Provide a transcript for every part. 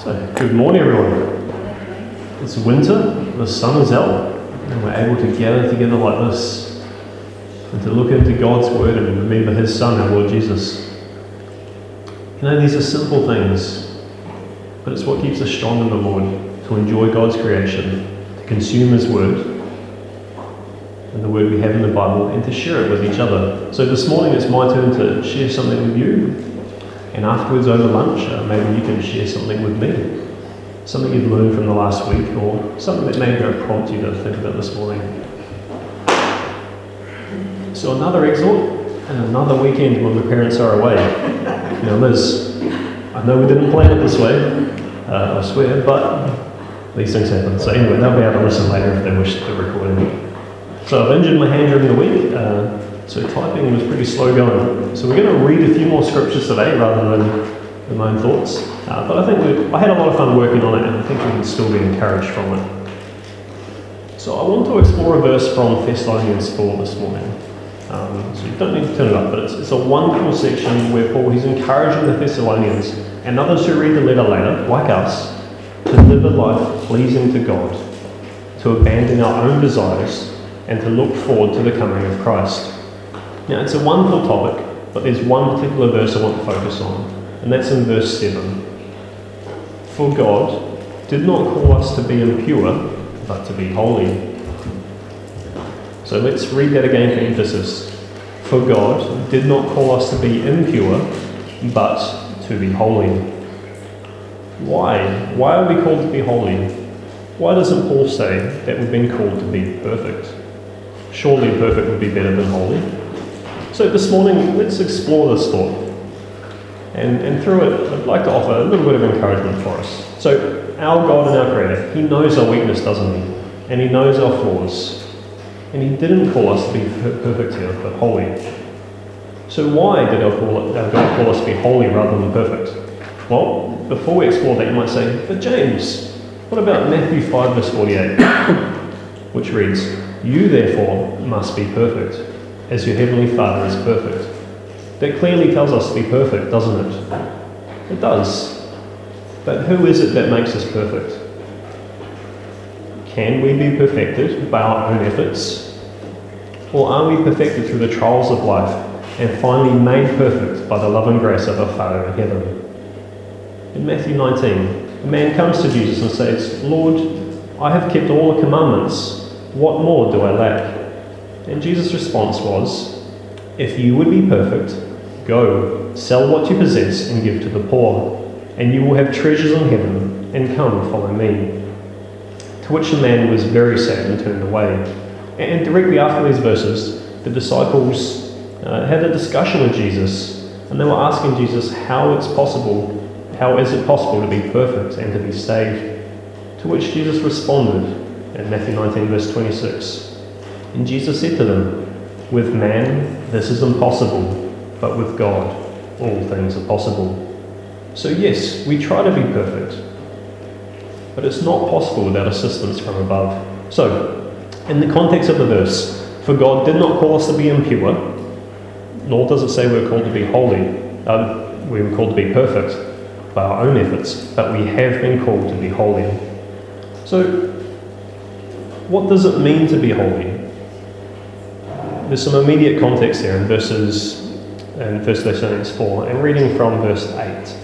So, good morning everyone. It's winter, the sun is out, and we're able to gather together like this and to look into God's Word and remember His Son, our Lord Jesus. You know, these are simple things, but it's what keeps us strong in the Lord, to enjoy God's creation, to consume His Word, and the Word we have in the Bible, and to share it with each other. So this morning it's my turn to share something with you. And afterwards, over lunch, maybe you can share something with me. Something you've learned from the last week, or something that maybe will prompt you to think about this morning. So another exhort, and another weekend when the parents are away. Now Liz, I know we didn't plan it this way, I swear, but these things happen. So anyway, they'll be able to listen later if they wish to the recording. So I've injured my hand during the week, so typing was pretty slow going. So we're going to read a few more scriptures today rather than my own thoughts. But I think I had a lot of fun working on it, and I think we can still be encouraged from it. So I want to explore a verse from Thessalonians 4 this morning. So you don't need to turn it up, but it's a wonderful section where Paul is encouraging the Thessalonians and others who read the letter later, like us, to live a life pleasing to God, to abandon our own desires, and to look forward to the coming of Christ. Now, it's a wonderful topic, but there's one particular verse I want to focus on, and that's in verse 7. For God did not call us to be impure, but to be holy. So let's read that again for emphasis. For God did not call us to be impure, but to be holy. Why? Why are we called to be holy? Why doesn't Paul say that we've been called to be perfect? Surely perfect would be better than holy. So this morning, let's explore this thought. And through it, I'd like to offer a little bit of encouragement for us. So our God and our Creator, He knows our weakness, doesn't He? And He knows our flaws. And He didn't call us to be perfect here, but holy. So why did our God call us to be holy rather than perfect? Well, before we explore that, you might say, but James, what about Matthew 5 verse 48? Which reads, you therefore must be perfect, as your heavenly Father is perfect. That clearly tells us to be perfect, doesn't it? It does. But who is it that makes us perfect? Can we be perfected by our own efforts? Or are we perfected through the trials of life and finally made perfect by the love and grace of our Father in heaven? In Matthew 19, a man comes to Jesus and says, Lord, I have kept all the commandments. What more do I lack? And Jesus' response was, if you would be perfect, go, sell what you possess and give to the poor, and you will have treasures in heaven, and come, follow me. To which the man was very sad and turned away. And directly after these verses, the disciples had a discussion with Jesus, and they were asking Jesus how is it possible to be perfect and to be saved? To which Jesus responded in Matthew 19 verse 26. And Jesus said to them, with man this is impossible, but with God all things are possible. So yes, we try to be perfect, but it's not possible without assistance from above. So, in the context of the verse, for God did not call us to be impure, nor does it say we're called to be holy. We were called to be perfect by our own efforts, but we have been called to be holy. So, what does it mean to be holy? There's some immediate context here in 1 Thessalonians 4, and reading from verse 8.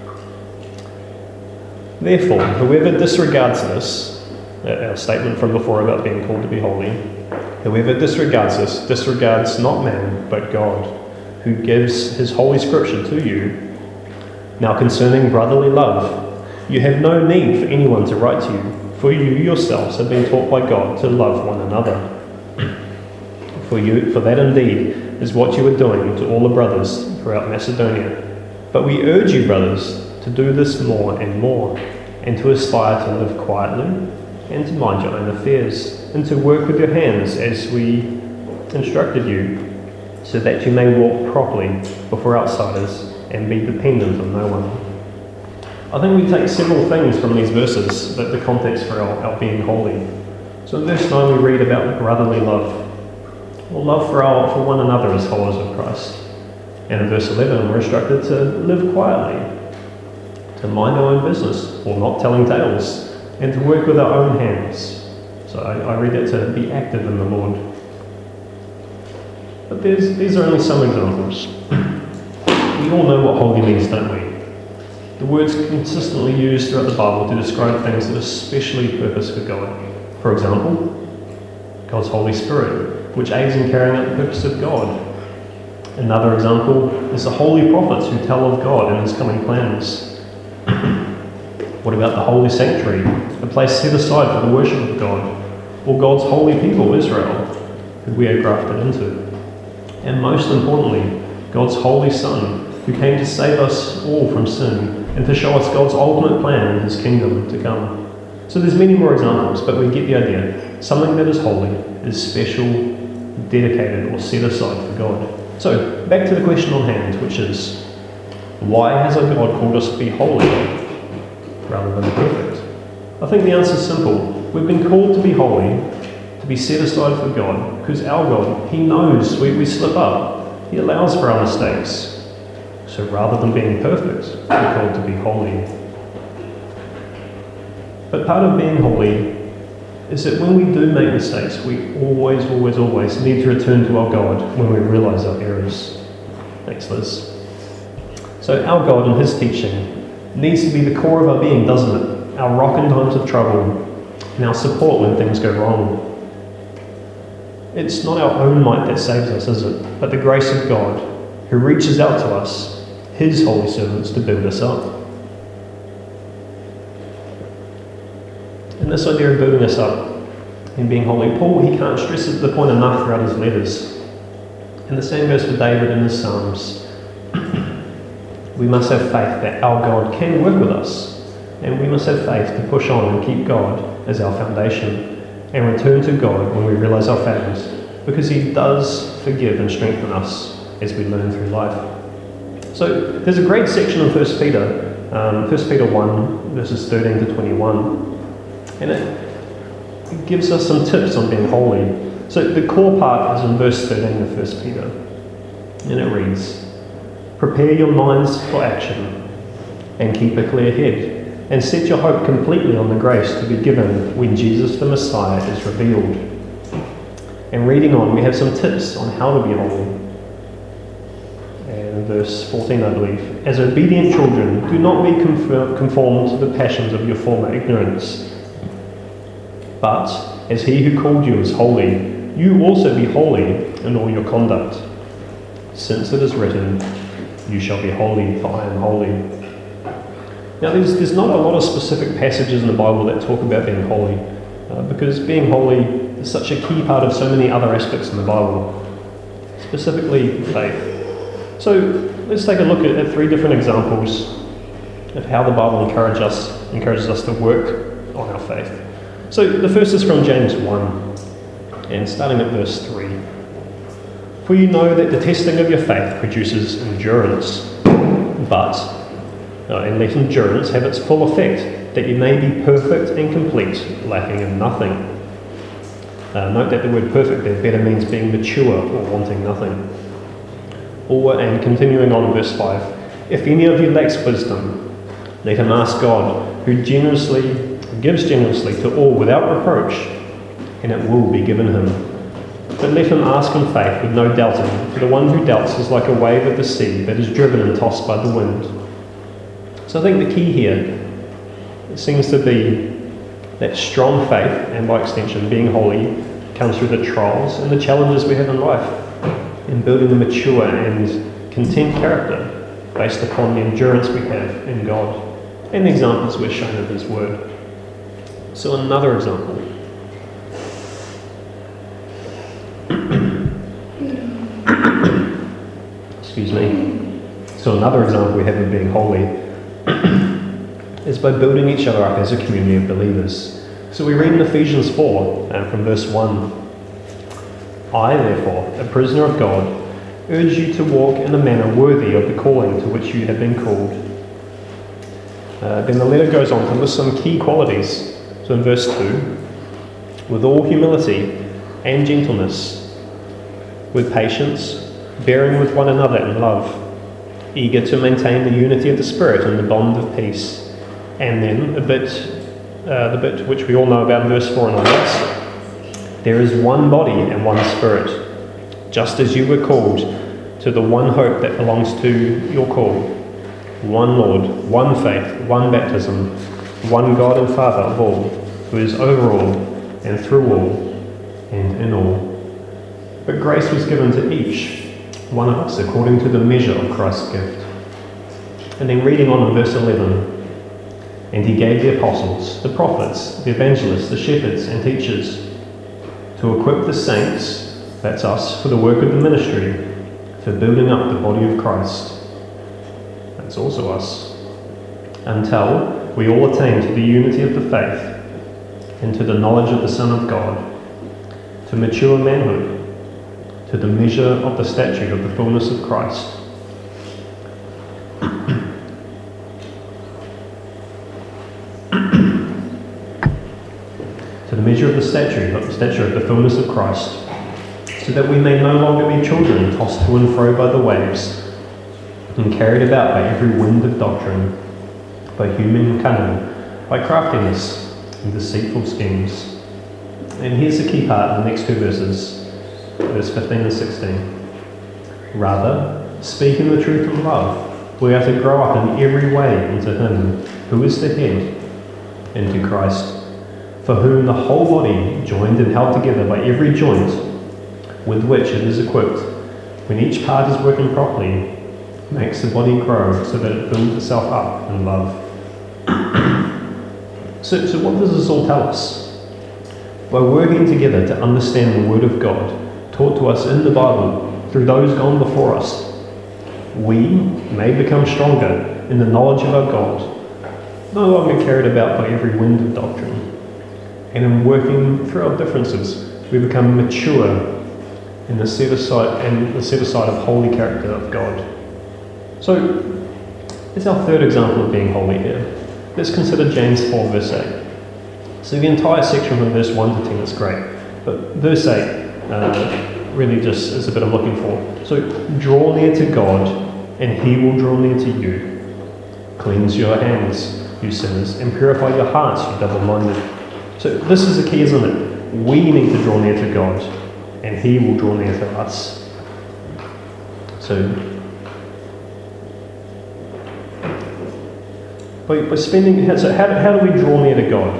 Therefore, whoever disregards this, our statement from before about being called to be holy, whoever disregards this, disregards not man, but God, who gives His holy scripture to you. Now concerning brotherly love, you have no need for anyone to write to you, for you yourselves have been taught by God to love one another. For that indeed is what you are doing to all the brothers throughout Macedonia. But we urge you, brothers, to do this more and more, and to aspire to live quietly, and to mind your own affairs, and to work with your hands as we instructed you, so that you may walk properly before outsiders and be dependent on no one. I think we take several things from these verses, that the context for our being holy. So in verse 9 we read about brotherly love, or love for one another as followers of Christ. And in verse 11 we're instructed to live quietly. to mind our own business, or not telling tales, and to work with our own hands. So I read that to be active in the Lord. But these are only some examples. We all know what holy means, don't we? The word's consistently used throughout the Bible to describe things that are specially purposed for God. For example, God's Holy Spirit, which aids in carrying out the purpose of God. Another example is the holy prophets who tell of God and His coming plans. What about the holy sanctuary, a place set aside for the worship of God, or God's holy people, Israel, who we are grafted into? And most importantly, God's holy Son, who came to save us all from sin and to show us God's ultimate plan in His kingdom to come. So there's many more examples, but we get the idea. Something that is holy is special, dedicated, or set aside for God. So, back to the question on hand, which is, why has our God called us to be holy rather than perfect? I think the answer is simple. We've been called to be holy, to be set aside for God, because our God, He knows we slip up. He allows for our mistakes. So rather than being perfect, we're called to be holy. But part of being holy is that when we do make mistakes, we always need to return to our God when we realise our errors. Thanks, Liz. So our God and His teaching needs to be the core of our being, doesn't it? Our rock in times of trouble and our support when things go wrong. It's not our own might that saves us, is it? But the grace of God, who reaches out to us, His holy servants, to build us up. And this idea of building us up and being holy, Paul, he can't stress the point enough throughout his letters. And the same goes for David in his Psalms. We must have faith that our God can work with us, and we must have faith to push on and keep God as our foundation, and return to God when we realise our failures, because He does forgive and strengthen us as we learn through life. So there's a great section in 1 Peter, 1 Peter 1, verses 13 to 21. And it gives us some tips on being holy. So the core part is in verse 13 of 1 Peter. And it reads, "Prepare your minds for action and keep a clear head, and set your hope completely on the grace to be given when Jesus the Messiah is revealed." And reading on, we have some tips on how to be holy. And verse 14, I believe, "As obedient children, do not be conformed to the passions of your former ignorance. But as He who called you is holy, you also be holy in all your conduct. Since it is written, 'You shall be holy, for I am holy.'" Now there's not a lot of specific passages in the Bible that talk about being holy, because being holy is such a key part of so many other aspects in the Bible, specifically faith. So let's take a look at 3 different examples of how the Bible encourages us to work on our faith. So the first is from James 1, and starting at verse 3. "For you know that the testing of your faith produces endurance, and let endurance have its full effect, that you may be perfect and complete, lacking in nothing." Note that the word perfect there better means being mature or wanting nothing. And continuing on in verse 5, "If any of you lacks wisdom, let him ask God, who gives generously to all without reproach, and it will be given him. But let him ask in faith with no doubting, for the one who doubts is like a wave of the sea that is driven and tossed by the wind." So I think the key here seems to be that strong faith, and by extension being holy, comes through the trials and the challenges we have in life, in building a mature and content character based upon the endurance we have in God and the examples we're shown of His Word. So another example. Excuse me. So another example we have of being holy is by building each other up as a community of believers. So we read in Ephesians 4, from verse 1, "I, therefore, a prisoner of God, urge you to walk in a manner worthy of the calling to which you have been called." Then the letter goes on to list some key qualities. So in verse 2, "With all humility and gentleness, with patience, bearing with one another in love, eager to maintain the unity of the Spirit and the bond of peace. And then the bit which we all know about in verse 4 and onwards. There is one body and one Spirit, just as you were called to the one hope that belongs to your call. One Lord, one faith, one baptism, one God and Father of all, who is over all and through all and in all. But grace was given to each one of us according to the measure of Christ's gift. And then reading on in verse 11, and he gave the apostles, the prophets, the evangelists, the shepherds and teachers to equip the saints, that's us, for the work of the ministry, for building up the body of Christ, that's also us, until we all attain to the unity of the faith and to the knowledge of the Son of God, to mature manhood, to the measure of the stature of the fullness of Christ. To the measure of the stature of the fullness of Christ, so that we may no longer be children tossed to and fro by the waves, and carried about by every wind of doctrine, by human cunning, by craftiness and deceitful schemes. And here's the key part in the next two verses. Verse 15 and 16. Rather, speaking the truth in love, we are to grow up in every way into Him who is the head, into Christ, for whom the whole body, joined and held together by every joint with which it is equipped, when each part is working properly, makes the body grow so that it builds itself up in love. So what does this all tell us? By working together to understand the Word of God, taught to us in the Bible through those gone before us, we may become stronger in the knowledge of our God, no longer carried about by every wind of doctrine. And in working through our differences, we become mature in the set aside of holy character of God. So, it's our third example of being holy here. Let's consider James 4 verse 8. So the entire section from verse 1 to 10 is great, but verse 8 really just is a bit I'm looking for. So, draw near to God, and He will draw near to you. Cleanse your hands, you sinners, and purify your hearts, you double-minded. So this is the key, isn't it? We need to draw near to God, and He will draw near to us. So, by spending, so how do we draw near to God?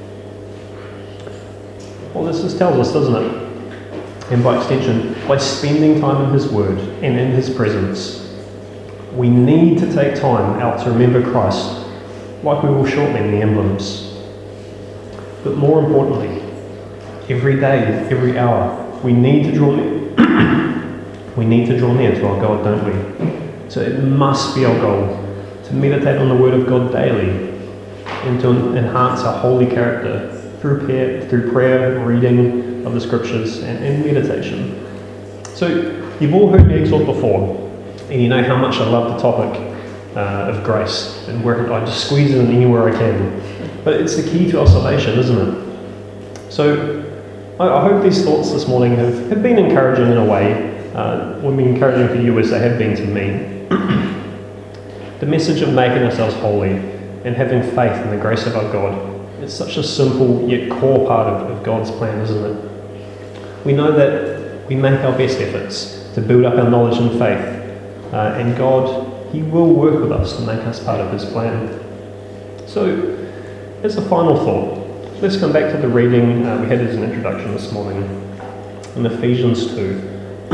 Well, this tells us, doesn't it? And by extension, by spending time in His Word and in His presence. We need to take time out to remember Christ, like we will shortly in the emblems. But more importantly, every day, every hour, we need to draw near. We need to draw near to our God, don't we? So it must be our goal to meditate on the Word of God daily and to enhance our holy character through prayer, reading of the Scriptures, and meditation. So you've all heard me exhort before, and you know how much I love the topic of grace, and where I just squeeze it in anywhere I can. But it's the key to our salvation, isn't it? So I hope these thoughts this morning have been encouraging in a way. Will be encouraging for you as they have been to me. The message of making ourselves holy and having faith in the grace of our God, it's such a simple yet core part of God's plan, isn't it? We know that we make our best efforts to build up our knowledge and faith, and God, He will work with us to make us part of His plan. So, as a final thought, let's come back to the reading we had as an introduction this morning in Ephesians 2.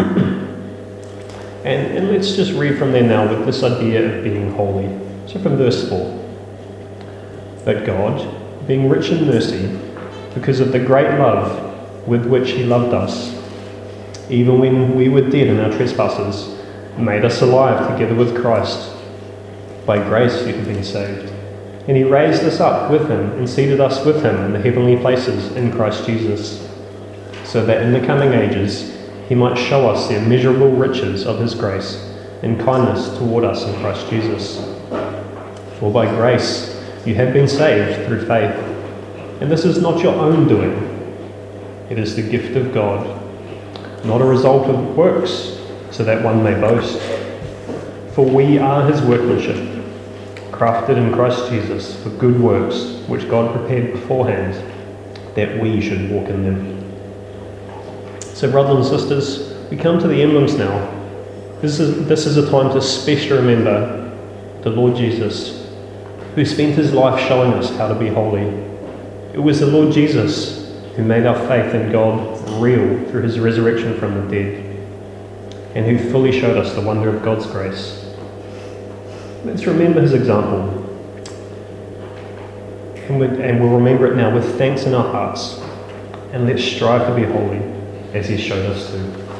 And let's just read from there now with this idea of being holy. So from verse 4. But God, being rich in mercy, because of the great love with which He loved us, even when we were dead in our trespasses, made us alive together with Christ. By grace you have been saved. And He raised us up with Him and seated us with Him in the heavenly places in Christ Jesus, so that in the coming ages He might show us the immeasurable riches of His grace and kindness toward us in Christ Jesus. For by grace you have been saved through faith, and this is not your own doing. It is the gift of God, not a result of works, so that one may boast. For we are his workmanship, crafted in Christ Jesus for good works, which God prepared beforehand, that we should walk in them. So brothers and sisters, we come to the emblems now. This is a time to especially remember the Lord Jesus, who spent his life showing us how to be holy. It was the Lord Jesus who made our faith in God real through his resurrection from the dead, and who fully showed us the wonder of God's grace. Let's remember his example, and we'll remember it now with thanks in our hearts, and let's strive to be holy as he showed us to.